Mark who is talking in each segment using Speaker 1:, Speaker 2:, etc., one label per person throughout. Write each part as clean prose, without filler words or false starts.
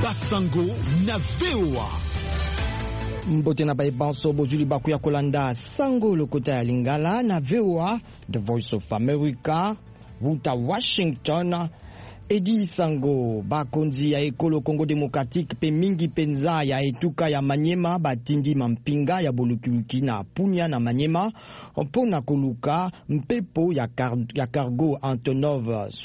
Speaker 1: Basango na VOA.
Speaker 2: Mbote na baibanso bozuli baku ya kolanda Sango lokota ya Lingala na VOA, The Voice of America, Wuta Washington. Edi Sango bakonzi ya ekolo Congo Democratique pe mingi penza ya etuka ya Manyema batindi mampinga ya bolukuluki na Punya na Manyema mpona koluka mpepo ya cargo Antonov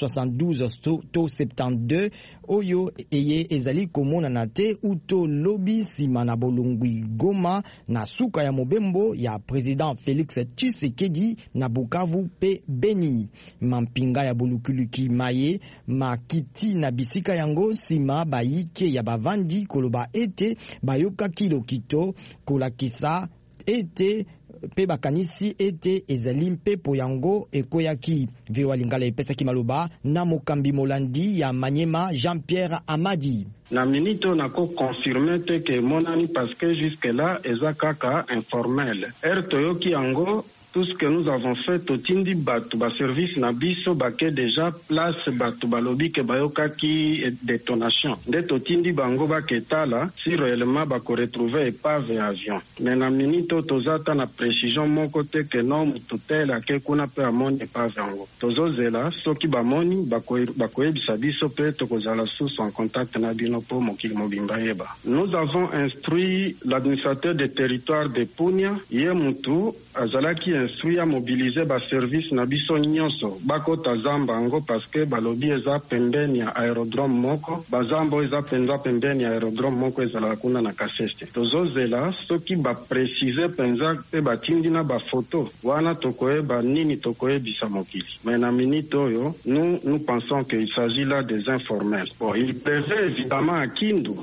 Speaker 2: 72 to 72 oyo eye ezali komona na te uto lobi sima na bolungwi Goma na suka ya mobembo ya President Félix Tshisekedi na Bukavu pe Beni. Mampinga ya bolukuluki maye makiti na bisika yango sima bayike ya bavandi koloba ete bayoka kilo kito kolakisa ete pe bakanisi ete ezali mpepo yango ekoyaki. VOA Lingala epesaki maloba na mokambi molandi ya Manyema Jean-Pierre Amadi.
Speaker 3: Na minito nako confirmer te ke monani parce que jusque là ezakaka informel. Toyoki yango tout ce que nous avons fait totindi batu ba service na biso bake déjà place batu balobi ke bayoka ki détonation de totindi bango baketala si réellement bako retrouver épave avion. Mais na minito tozata na précision moko te ke non tutela ke kuna pe amoni épave yango tozozela soki bamoni bako yebisa biso pe tokozala sous en contact na bino po mokili mobimba yeba. Nous avons instruit l'administrateur des territoires de Punya yemutu azalaki instruit à mobiliser ba service na biso nyonso bakota zamba ngo parce que balobi eza pembeni ya aérodrome moko bazambo eza penza pembeni ya aérodrome moko ezala kuna na Kasese. Tozozela soki ba préciser penza pe batindi na ba photo wana tokoyeba nini tokoyebisa mokili. Mais na minute oyo nous pensons qu'il s'agit là des informels. Bon, il pleuvait évidemment à Kindu.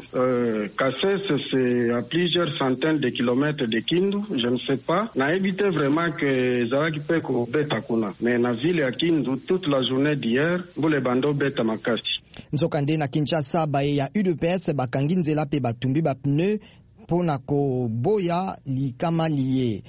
Speaker 3: Kasese c'est à plusieurs centaines de kilomètres de Kindu, je ne sais pas. Na évité vraiment que Zaraki Peko beta kuna. Mais na ville ya Kindu toute la journée d'hier, bole bando beta makasi.
Speaker 2: Nzokande na Kinshasa baye ya UDPS bakangi nzela pe batumbi ba pneu pona ko boya likama liye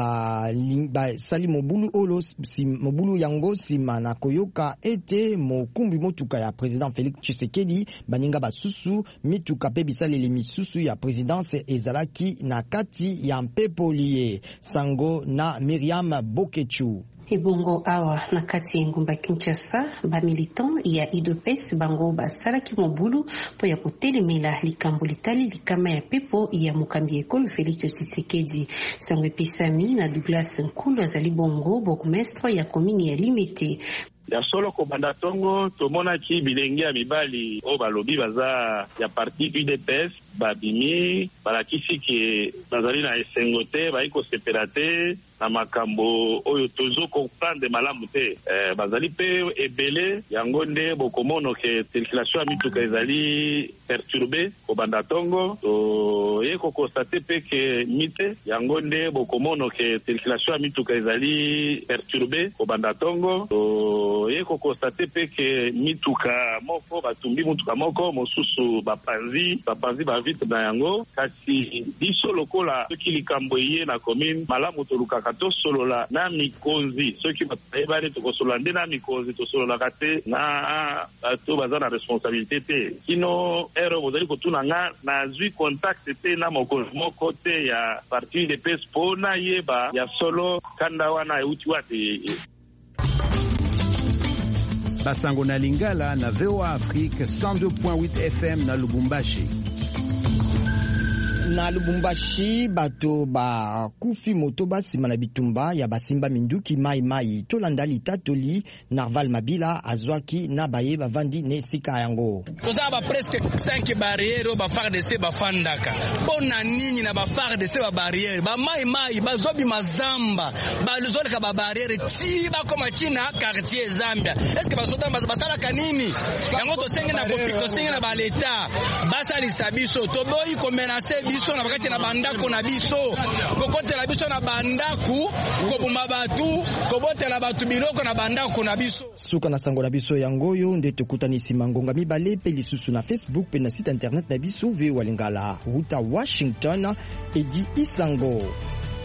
Speaker 2: ba sali mobulu olo si mobulu yango sima na koyoka ete mokumbi motuka ya President Félix Tshisekedi baninga basusu mituka pe bisaleli misusu ya présidence ezalaki na kati ya mpepo liye. Sango na Miriam Bokechu.
Speaker 4: Ebongo awa na kati ngumba Kinshasa ba militant ya UDPS bango basalaki mobulu po ya kotelemela likambo litali likama ya pepo ya mokambi ekolo Félix Tshisekedi. Sango epesami na Douglas Nkulu azali bongo bourgmestre ya komini ya Limete.
Speaker 5: Ya solo ko bandatongo tomona ki bilenge ya mibali o balobi baza ya parti UDPS babimi balakisi ke bazali na esengo te baiko separate na makambo oyo tozo comprendre malamu te bazali pe ebele yango nde bokomono ke circulation ya mituka ezali perturbé ko bandatongo to yeko constate pe ke mite yango nde bokomono ke circulation ya mituka ezali perturbé ko bandatongo to yeko constate pe ke mituka moko batumbi mutuka moko mosusu bapanzi bavite na yango kasi biso lokola soki likambo iye na commune malamu tolukaka tosolola na mikonzi soki batayebani tokosolola nde na mikonzi tosololaka te na bato baza na responsabilité te kino ero bozali kotuna nga nazwi contact te na mokonzi moko te ya parti de pes mpona yeba ya solo kanda wana euti wate.
Speaker 6: Basango na Lingala na VOA Afrique 102.8 FM na Lubumbashi.
Speaker 2: Na Lubumbashi bato ba kufi moto basima na bitumba ya basimba minduki mai tolanda litatoli Narval Mabila azwaki na baye bavandi ne sika yango.
Speaker 7: Toza ba presque 5 barrières ba FARDC ba fandaka. Bona nini na ba FARDC ba barrière ba mai bazobi mazamba ba luzoleka ba barrière ti ba koma China quartier Zambia. Est-ce que basoda basala kanini? Yango to senge na bopito senge na ba leta basali sabiso to boyi ko menacer biso na bakati na bandako na biso kokotela biso na bandaku kobuma batu kobotela batu biloko na bandako na biso.
Speaker 2: Suka na sango na biso yangoyo nde tokutanisi mangonga mibale pe lisusu na Facebook pe na site internet na biso VOA Lingala. Wuta Washington Edi Isango.